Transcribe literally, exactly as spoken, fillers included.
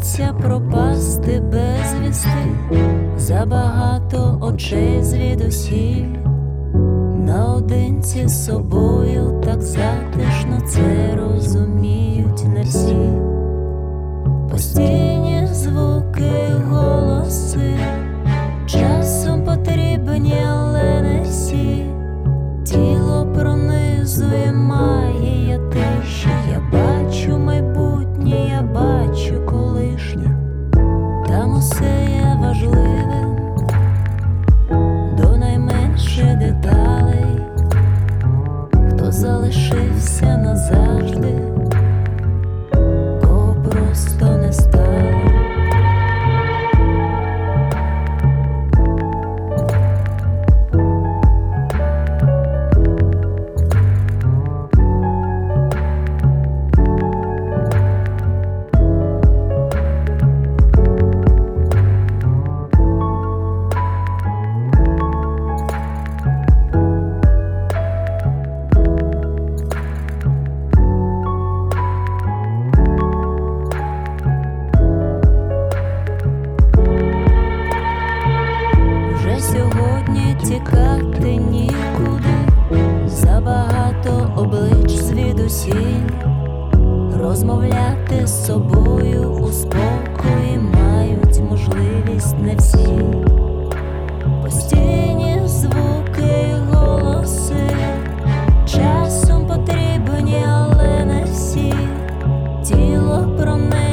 боїться пропасти безвісти, забагато очей звідусіль, наодинці з собою так затишно, це розуміють не всі. Постійні звуки, голоси часом потрібні, але не всі. Тіло пронизує магія тиші. Я бачу майбутнє, я бачу колишнє. Там усе є важливим, до найменших деталей. Хто залишився назавжди, кого просто не стало. Сьогодні тікати нікуди, забагато облич звідусіль. Розмовляти з собою у спокої мають можливість не всі. Постійні звуки і голоси часом потрібні, але не всі. Тіло пронизує